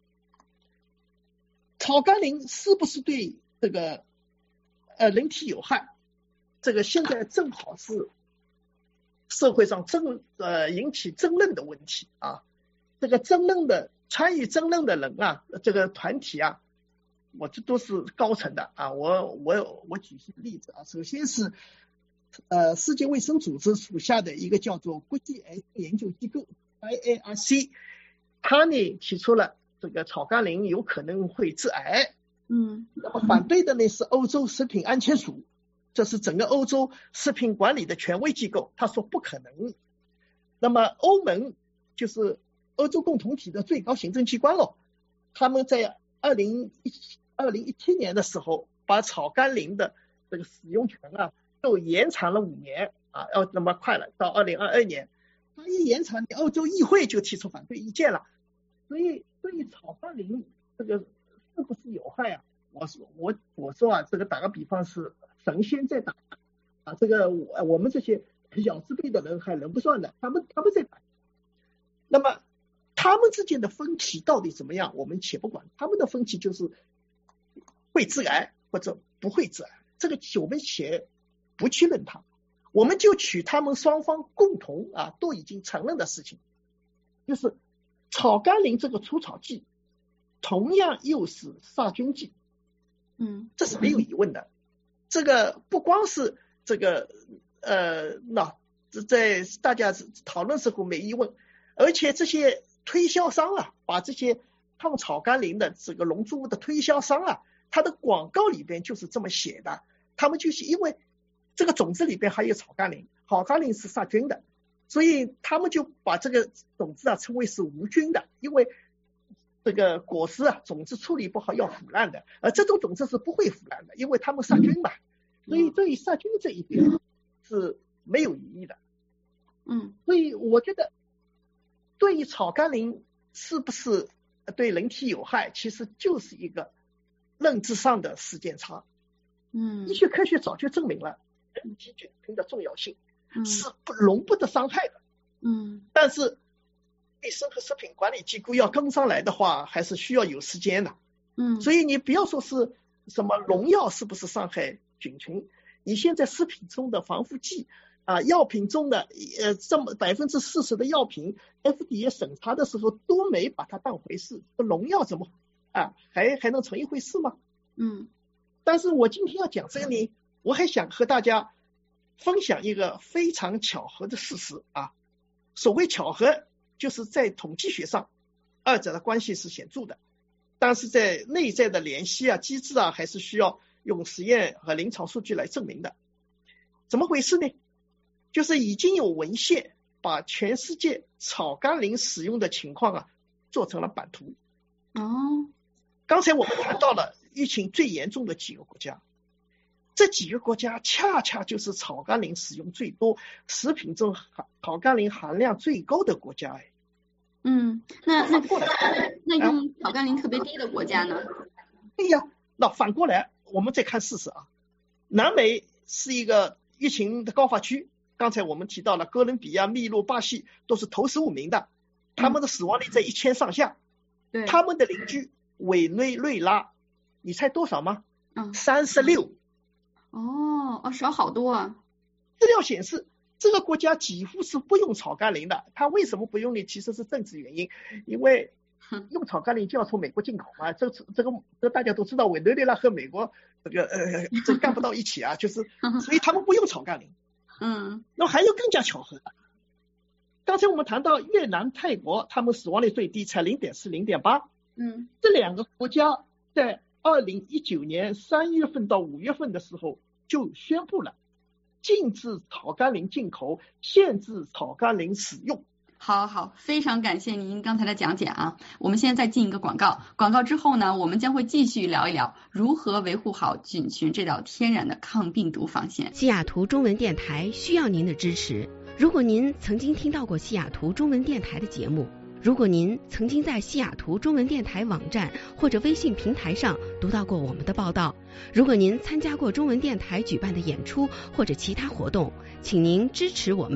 Speaker 4: 草甘膦是不是对这个呃人体有害？这个现在正好是社会上争呃引起争论的问题啊。这个争论的参与争论的人啊，这个团体啊，我这都是高层的啊。我我我举些例子啊，首先是呃世界卫生组织属下的一个叫做国际癌研究机构 I A R C， 他呢提出了这个草甘膦有可能会致癌。
Speaker 3: 嗯，
Speaker 4: 那么反对的呢是欧洲食品安全署，这是整个欧洲食品管理的权威机构，他说不可能。那么欧盟就是欧洲共同体的最高行政机关哦，他们在二零一七年的时候，把草甘膦的这个使用权啊，又延长了五年啊，要那么快了，到二零二二年。他一延长，欧洲议会就提出反对意见了。所以对于草甘膦这个是不是有害啊？我说我我说啊，这个打个比方是神仙在打啊，这个我我们这些小字辈的人还轮不上的，他们他们在打。那么他们之间的分歧到底怎么样，我们且不管，他们的分歧就是会致癌或者不会致癌，这个我们且不去论它，我们就取他们双方共同啊都已经承认的事情，就是草甘膦这个除草剂同样又是杀菌剂。
Speaker 3: 嗯，
Speaker 4: 这是没有疑问的。这个不光是这个呃，那在大家讨论时候没疑问，而且这些推销商啊，把这些抗草甘膦的这个农作物的推销商啊，它的广告里边就是这么写的。他们就是因为这个种子里边还有草甘膦，草甘膦是杀菌的，所以他们就把这个种子啊称为是无菌的，因为这个果实啊，种子处理不好要腐烂的，而这种种子是不会腐烂的，因为他们杀菌嘛，所以对于杀菌这一点是没有疑义的。
Speaker 3: 嗯，
Speaker 4: 所以我觉得对于草甘膦是不是对人体有害，其实就是一个认知上的时间差。
Speaker 3: 嗯，
Speaker 4: 医学科学早就证明了人体菌群的重要性，
Speaker 3: 嗯，
Speaker 4: 是不容不得伤害的。
Speaker 3: 嗯，
Speaker 4: 但是卫生和食品管理机构要跟上来的话，还是需要有时间的。
Speaker 3: 嗯，
Speaker 4: 所以你不要说是什么农药是不是伤害菌群，你现在食品中的防腐剂啊，药品中的呃这么百分之四十的药品 F D A 审查的时候都没把它当回事，农药怎么啊还还能成一回事吗？
Speaker 3: 嗯，
Speaker 4: 但是我今天要讲这个呢，我还想和大家分享一个非常巧合的事实啊。所谓巧合，就是在统计学上，二者的关系是显著的，但是在内在的联系啊、机制啊，还是需要用实验和临床数据来证明的。怎么回事呢？就是已经有文献把全世界草甘膦使用的情况啊做成了版图。
Speaker 3: 哦，
Speaker 4: 刚才我们谈到了疫情最严重的几个国家，这几个国家恰恰就是草甘膦使用最多、食品中草甘膦含量最高的国家。哎，
Speaker 3: 嗯，那那那用草甘膦特别低的国家呢？
Speaker 4: 对呀，那反过来我们再看事实啊，南美是一个疫情的高发区，刚才我们提到了哥伦比亚、秘鲁、巴西都是头十五名的，他们的死亡率在一千上下。
Speaker 3: 对，
Speaker 4: 他们的邻居委内瑞拉，你猜多少吗？
Speaker 3: 嗯，
Speaker 4: 三十六。
Speaker 3: 哦哦，少好多啊！
Speaker 4: 资料显示，这个国家几乎是不用草甘膦的。它为什么不用呢？其实是政治原因，因为用草甘膦就要从美国进口嘛。这这个这大家都知道，委内瑞拉和美国这个呃这干不到一起啊，就是所以他们不用草甘膦。
Speaker 3: 嗯，
Speaker 4: 那还有更加巧合的，刚才我们谈到越南、泰国，他们死亡率最低，才零点四、零点八。
Speaker 3: 嗯，
Speaker 4: 这两个国家在二零一九年三月份到五月份的时候就宣布了禁止草甘膦进口，限制草甘膦使用。
Speaker 3: 好好，非常感谢您刚才的讲解啊！我们现在再进一个广告，广告之后呢，我们将会继续聊一聊如何维护好菌群这道天然的抗病毒防线。
Speaker 16: 西雅图中文电台需要您的支持。如果您曾经听到过西雅图中文电台的节目，如果您曾经在西雅图中文电台网站或者微信平台上读到过我们的报道，如果您参加过中文电台举办的演出或者其他活动，请您支持我们，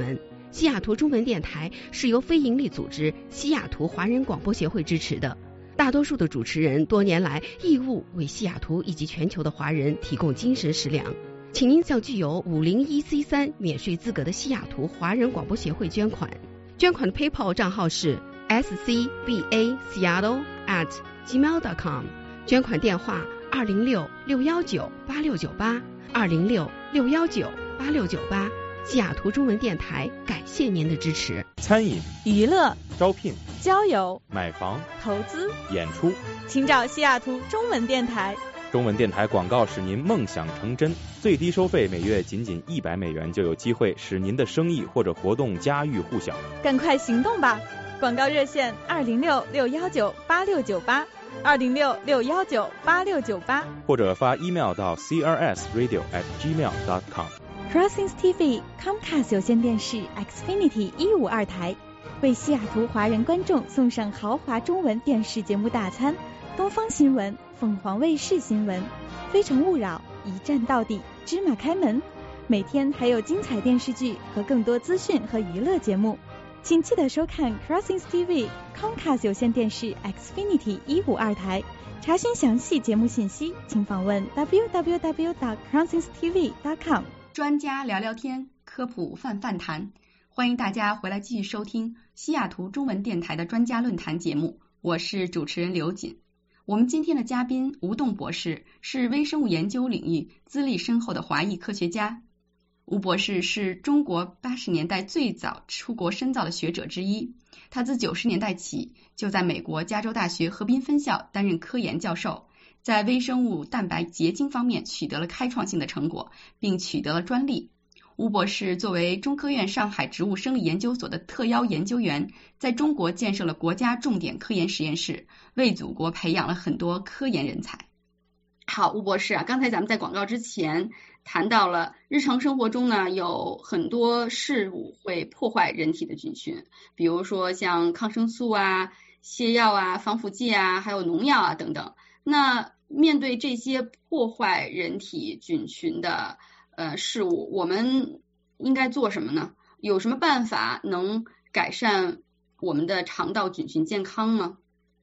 Speaker 16: 西雅图中文电台是由非营利组织西雅图华人广播协会支持的，大多数的主持人多年来义务为西雅图以及全球的华人提供精神食粮。请您向具有五零一 C 三 免税资格的西雅图华人广播协会捐款，捐款的 PayPal 账号是 s c b a seattle at gmail dot com， 捐款电话二零六六一九八六九八二零六六一九八六九八。西雅图中文电台感谢您的支持。
Speaker 17: 餐饮、
Speaker 18: 娱乐、
Speaker 17: 招聘、
Speaker 18: 交友、
Speaker 17: 买房、
Speaker 18: 投资、
Speaker 17: 演出，
Speaker 18: 请找西雅图中文电台。
Speaker 17: 中文电台广告使您梦想成真，最低收费每月仅仅一百美元，就有机会使您的生意或者活动家喻户晓。
Speaker 18: 赶快行动吧！广告热线二零六六一九八六九八二零六六一九八六九八，
Speaker 17: 或者发 email 到 c r s radio at gmail dot com。Crossings
Speaker 18: T V Comcast 有线电视 Xfinity 一五二台为西雅图华人观众送上豪华中文电视节目大餐，东方新闻、凤凰卫视新闻、非诚勿扰、一站到底、芝麻开门，每天还有精彩电视剧和更多资讯和娱乐节目，请记得收看 Crossings T V Comcast 有线电视 Xfinity 一五二台。查询详细节目信息，请访问 w w w dot crossings t v dot com。
Speaker 3: 专家聊聊天，科普泛泛谈，欢迎大家回来继续收听西雅图中文电台的专家论坛节目，我是主持人刘瑾。我们今天的嘉宾吴栋博士是微生物研究领域资历深厚的华裔科学家。吴博士是中国八十年代最早出国深造的学者之一，他自九十年代起就在美国加州大学河滨分校担任科研教授，在微生物蛋白结晶方面取得了开创性的成果，并取得了专利。吴博士作为中科院上海植物生理研究所的特邀研究员，在中国建设了国家重点科研实验室，为祖国培养了很多科研人才。好，吴博士啊，刚才咱们在广告之前谈到了日常生活中呢，有很多事物会破坏人体的菌群，比如说像抗生素啊、泻药啊、防腐剂啊，还有农药啊等等。那面对这些破坏人体菌群的呃事物，我们应该做什么呢？有什么办法能改善我们的肠道菌群健康吗？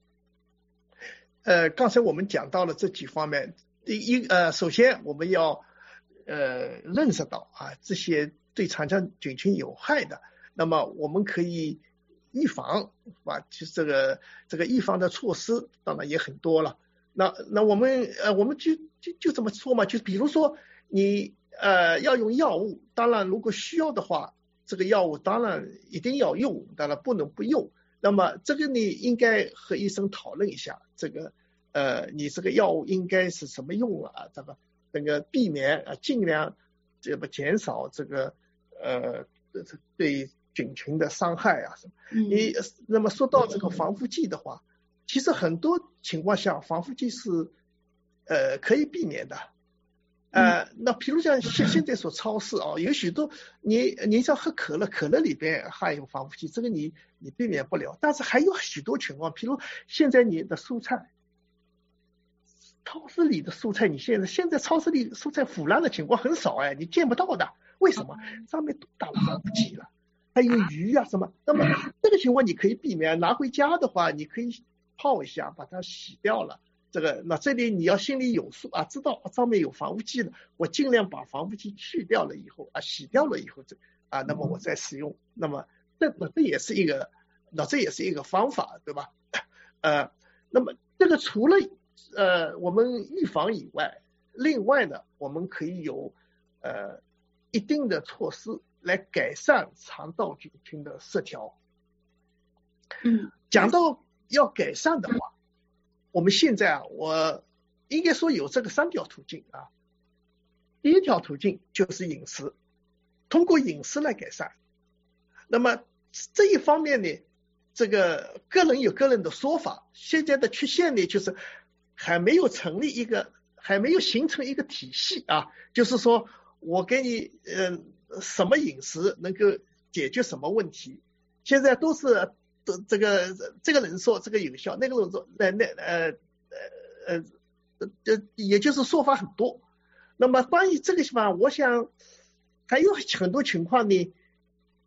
Speaker 4: 呃，刚才我们讲到了这几方面，第一呃，首先我们要呃认识到啊，这些对肠道菌群有害的，那么我们可以预防啊，其实这个这个预防的措施当然也很多了。那那我们呃我们就就就这么说嘛，就比如说你呃要用药物，当然如果需要的话，这个药物当然一定要用，当然不能不用。那么这个你应该和医生讨论一下，这个呃你这个药物应该是什么用啊？这个那个避免啊，尽量这个减少这个呃对菌群的伤害啊什么。嗯、你那么说到这个防腐剂的话，其实很多情况下防腐剂是呃可以避免的。呃，那比如像现现在所超市啊，有许多你你像喝可乐，可乐里边含有防腐剂，这个你你避免不了。但是还有许多情况，比如现在你的蔬菜，超市里的蔬菜，你现在现在超市里蔬菜腐烂的情况很少哎，你见不到的。为什么？上面都打了防腐剂了，还有鱼啊什么。那么这个情况你可以避免，拿回家的话，你可以泡一下，把它洗掉了。这个，那这里你要心里有数啊，知道上面有防腐剂了，我尽量把防腐剂去掉了以后啊，洗掉了以后这啊，那么我再使用，那么这那这也是一个，那这也是一个方法，对吧？呃，那么这个除了呃我们预防以外，另外呢，我们可以有呃一定的措施来改善肠道菌群的失调。
Speaker 3: 嗯，
Speaker 4: 讲到要改善的话。我们现在啊，我应该说有这个三条途径啊。第一条途径就是饮食，通过饮食来改善。那么这一方面呢，这个个人有个人的说法，现在的缺陷呢，就是还没有成立一个，还没有形成一个体系啊。就是说我给你呃什么饮食能够解决什么问题，现在都是。这个这个人说这个有效，那个人说那那呃呃呃，也就是说法很多。那么关于这个地方，我想还有很多情况呢，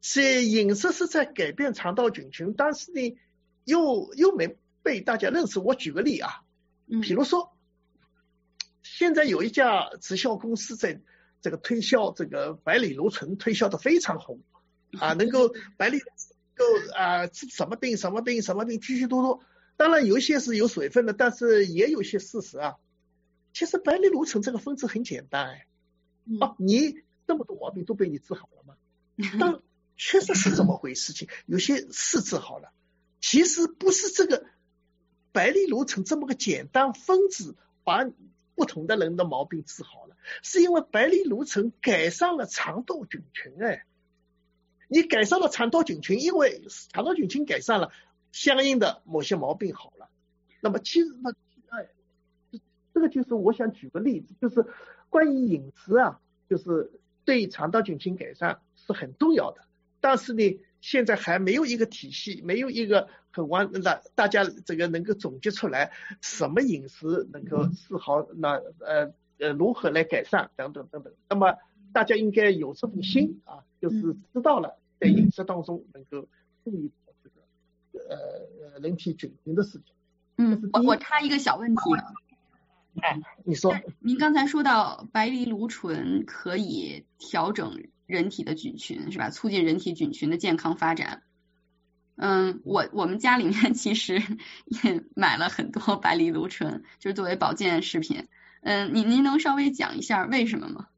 Speaker 4: 所以饮食是在改变肠道菌群，但是呢又又没被大家认识。我举个例啊，比如说现在有一家直销公司在这个推销这个百里芦醇，推销的非常红啊，能够百里够啊治什么病什么病什么病许许多多。当然有一些是有水分的，但是也有一些事实啊。其实百里芦醇这个分子很简单哎，哦，你这么多毛病都被你治好了吗？但确实是这么回事情，有些是治好了。其实不是这个百里芦醇这么个简单分子把不同的人的毛病治好了，是因为百里芦醇改善了肠道菌群哎。你改善了肠道菌群，因为肠道菌群改善了，相应的某些毛病好了。那么其实呢，哎，这个就是我想举个例子，就是关于饮食啊，就是对肠道菌群改善是很重要的。但是呢，现在还没有一个体系，没有一个很完的大家这个能够总结出来什么饮食能够治好，那呃呃如何来改善等等等等。那么大家应该有这份心啊，就是知道了在饮食当中能够注意这个呃人体菌群的事情。
Speaker 3: 嗯，我我插一个小问题。
Speaker 4: 哎，你说。
Speaker 3: 您刚才说到白藜芦醇可以调整人体的菌群，是吧？促进人体菌群的健康发展。嗯，我我们家里面其实也买了很多白藜芦醇，就是作为保健食品。嗯，您您能稍微讲一下为什么吗？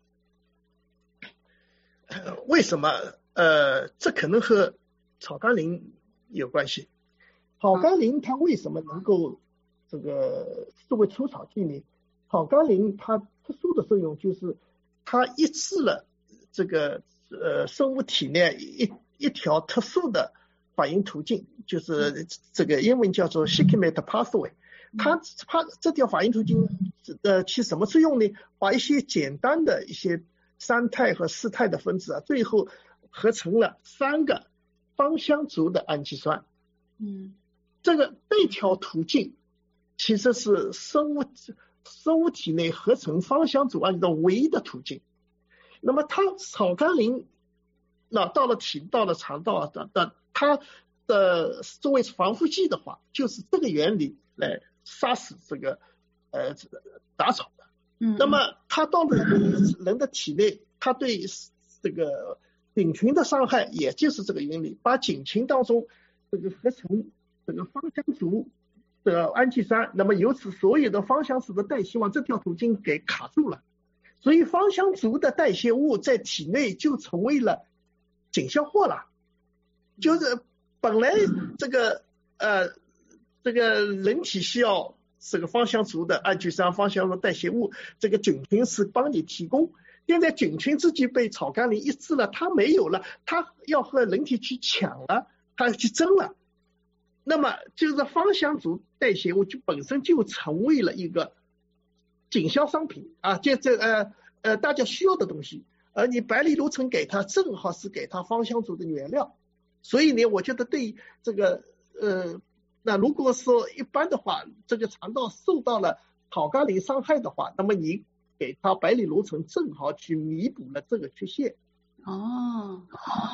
Speaker 4: 呃、为什么？呃，这可能和草甘膦有关系。草甘膦它为什么能够这个作为除草剂呢？草甘膦它特殊的作用就是它抑制了这个呃生物体内一一条特殊的反应途径，就是这个英文叫做 Shikimate pathway。它它这条反应途径呃起什么作用呢？把一些简单的一些三肽和四肽的分子啊，最后合成了三个芳香族的氨基酸。
Speaker 3: 嗯，
Speaker 4: 这个这条途径其实是生物生物体内合成芳香族氨基酸唯一的途径。那么它草甘膦那到了体到了肠道的的它的作为防腐剂的话，就是这个原理来杀死这个呃杂草的。
Speaker 3: 嗯，
Speaker 4: 那么它到了人的体内，它对这个菌群的伤害也就是这个原理，把菌群当中这个合成这个芳香族的氨基酸，那么由此所有的芳香素的代谢往这条途径给卡住了，所以芳香族的代谢物在体内就成为了紧销货了。就是本来这个呃这个人体需要这个芳香族的氨基酸、芳香族代谢物，这个菌群是帮你提供。现在菌群自己被草甘膦抑制了，它没有了，它要和人体去抢了，它去争了。那么就是芳香族代谢物就本身就成为了一个紧销商品啊，就这呃呃大家需要的东西，而你白藜芦醇给它正好是给它芳香族的原料。所以呢，我觉得对这个呃，那如果说一般的话，这个肠道受到了草甘膦伤害的话，那么你给它白藜芦醇正好去弥补了这个缺陷。
Speaker 3: 哦，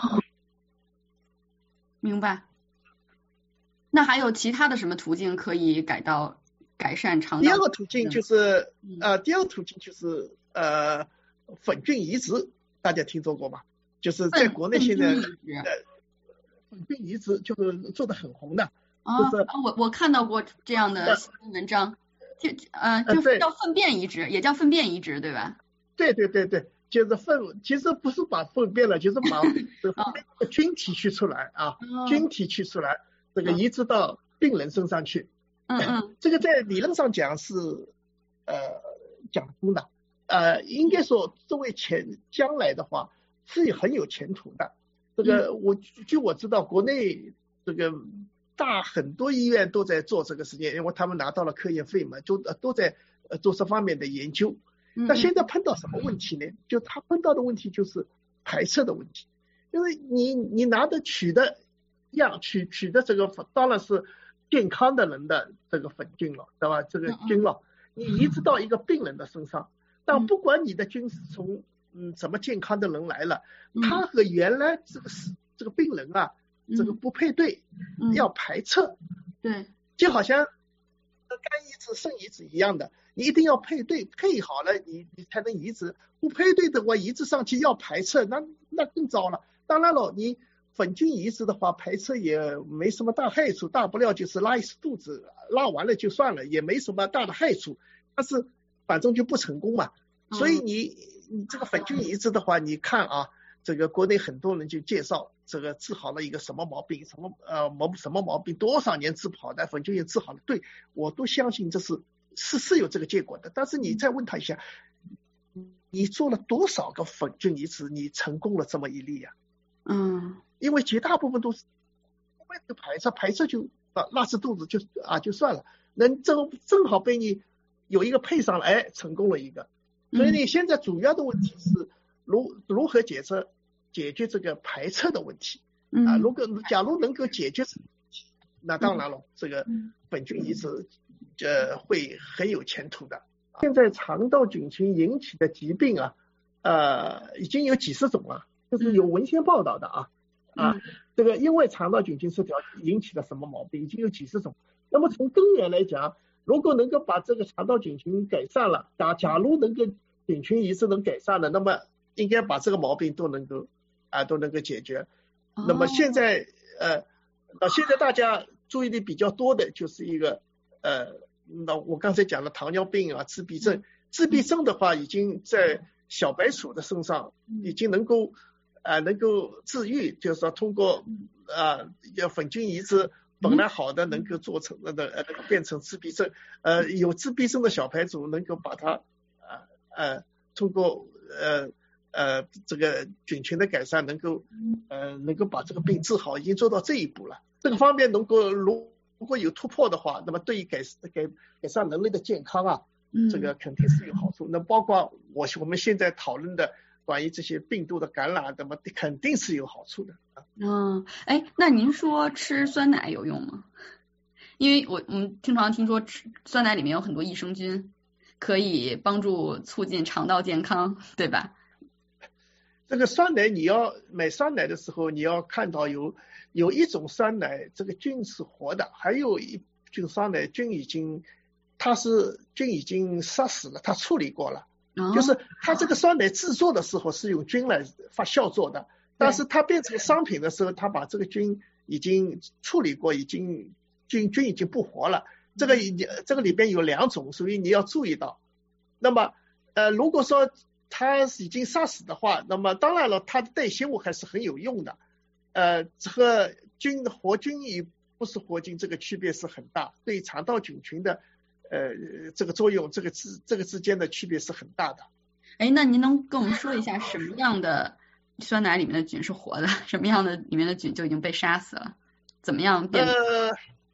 Speaker 3: 明白。那还有其他的什么途径可以改到改善肠道？
Speaker 4: 第二个途径就是呃，第二个途径就是呃粉菌移植，大家听说过吗？就是在国内现在呃粉菌移植就是做的很红的。
Speaker 3: 啊，
Speaker 4: 就是
Speaker 3: 我我看到过这样的新闻文章，就呃就是叫粪便移植，也叫粪便移植，对吧？
Speaker 4: 对对对对，就是粪，其实不是把粪便了，就是把这个菌体取出来啊，菌体取出来，这个移植到病人身上去。
Speaker 3: 嗯嗯，
Speaker 4: 这个在理论上讲是呃讲通的，呃应该说作为前将来的话是很有前途的。这个我据我知道，国内这个大很多医院都在做这个事情，因为他们拿到了科研费嘛，就都在呃做这方面的研究。那现在碰到什么问题呢？就他碰到的问题就是排斥的问题，因为你你拿的取的样取取的这个当然是健康的人的这个粉菌了，对吧？这个菌了，你移植到一个病人的身上，但不管你的菌是从嗯什么健康的人来了，他和原来这个是这个病人啊，这个不配对，
Speaker 3: 嗯、
Speaker 4: 要排斥，
Speaker 3: 对，
Speaker 4: 就好像肝移植、肾移植一样的，你一定要配对，配好了你你才能移植，不配对的话移植上去要排斥，那那更糟了。当然了，你粉菌移植的话，排斥也没什么大害处，大不了就是拉一次肚子，拉完了就算了，也没什么大的害处。但是反正就不成功嘛，所以你你这个粉菌移植的话，你看啊，这个国内很多人就介绍这个治好了一个什么毛病，什么呃毛什么毛病，多少年治不好的粉菌也治好了，对我都相信这是是是有这个结果的。但是你再问他一下，你做了多少个粉菌移植，你成功了这么一例呀、
Speaker 3: 啊？嗯。
Speaker 4: 因为绝大部分都是为了排斥，排斥就啊拉次肚子就啊就算了，能正正好被你有一个配上了，哎，成功了一个。所以你现在主要的问题是如如何解决解决这个排斥的问题啊？如果假如能够解决这个问题，那当然了，这个粉菌移植呃会很有前途的。现在肠道菌群引起的疾病啊，呃已经有几十种了，就是有文献报道的啊。啊，这个因为肠道菌群失调引起的什么毛病，已经有几十种。那么从根源来讲，如果能够把这个肠道菌群改善了，假假如能够菌群移植能改善了，那么应该把这个毛病都能够啊都能够解决。哦、那么现在呃，那现在大家注意力比较多的就是一个呃，那我刚才讲的糖尿病啊、自闭症，自闭症的话已经在小白鼠的身上已经能够。啊，能够治愈，就是说通过啊，要粉菌移植，本来好的能够做成那个呃，能够变成自闭症，呃，有自闭症的小白鼠能够把它啊呃，通过呃呃这个菌群的改善，能够呃能够把这个病治好，已经做到这一步了。这个方面能够如如果有突破的话，那么对于改改改善人类的健康啊，这个肯定是有好处。那包括我我们现在讨论的。关于这些病毒的感染，那么肯定是有好处的啊。
Speaker 3: 嗯，哎，那您说吃酸奶有用吗？因为我我们经常听说吃酸奶里面有很多益生菌，可以帮助促进肠道健康，对吧？
Speaker 4: 这个酸奶你要买酸奶的时候，你要看到有有一种酸奶，这个菌是活的，还有一种酸奶菌已经它是菌已经杀死了，它处理过了。就是它这个酸奶制作的时候是用菌来发酵做的，但是它变成商品的时候，它把这个菌已经处理过，已经菌菌已经不活了。这个这个里边有两种，所以你要注意到。那么呃，如果说它已经杀死的话，那么当然了，它的代谢物还是很有用的。呃，和菌活菌与不是活菌这个区别是很大，对肠道菌群的。呃，这个作用，这个之这个之间的区别是很大的。
Speaker 3: 哎，那您能跟我们说一下什么样的酸奶里面的菌是活的，什么样的里面的菌就已经被杀死了？怎么样变？
Speaker 4: 呃，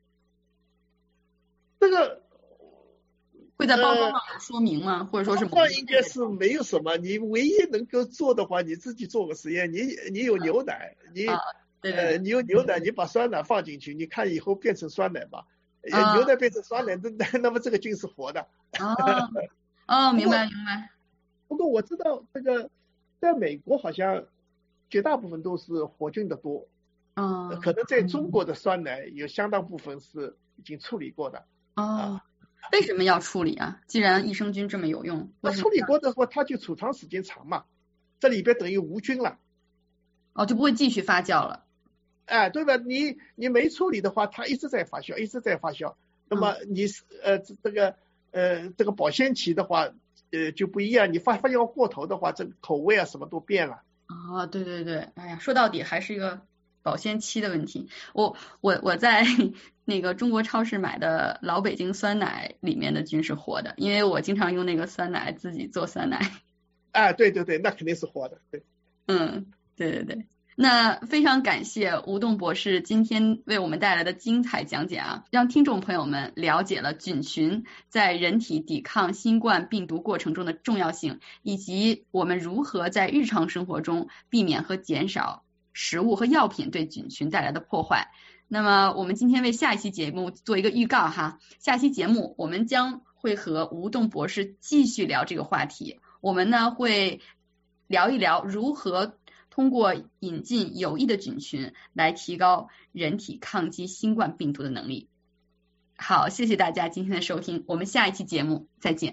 Speaker 4: 这个
Speaker 3: 会在包装上有说明吗？呃、或者说是？
Speaker 4: 包装应该是没有什么，你唯一能够做的话，你自己做个实验。你你有牛奶，你、
Speaker 3: 啊、对对对
Speaker 4: 呃你有牛奶，你把酸奶放进去，你看以后变成酸奶吧。啊、牛奶变成酸奶，那那么这个菌是活的。
Speaker 3: 哦，哦，明白明白。
Speaker 4: 不过我知道这个在美国好像绝大部分都是活菌的多。
Speaker 3: 嗯、
Speaker 4: 哦。可能在中国的酸奶有相当部分是已经处理过的。
Speaker 3: 哦。啊、为什么要处理啊？既然益生菌这么有用，
Speaker 4: 那处理过的话，它就储藏时间长嘛，这里边等于无菌了。
Speaker 3: 哦，就不会继续发酵了。
Speaker 4: 哎，对吧？你你没处理的话，它一直在发酵，一直在发酵。那么你呃这个呃这个保鲜期的话，呃就不一样。你发发酵过头的话，这个口味啊什么都变了。
Speaker 3: 哦，对对对，哎呀，说到底还是一个保鲜期的问题。我我我在那个中国超市买的老北京酸奶里面的菌是活的，因为我经常用那个酸奶自己做酸奶。
Speaker 4: 哎，对对对，那肯定是活的，对。
Speaker 3: 嗯，对对对。那非常感谢吴栋博士今天为我们带来的精彩讲解啊，让听众朋友们了解了菌群在人体抵抗新冠病毒过程中的重要性，以及我们如何在日常生活中避免和减少食物和药品对菌群带来的破坏。那么我们今天为下一期节目做一个预告哈，下期节目我们将会和吴栋博士继续聊这个话题，我们呢会聊一聊如何通过引进有益的菌群来提高人体抗击新冠病毒的能力。好，谢谢大家今天的收听，我们下一期节目再见。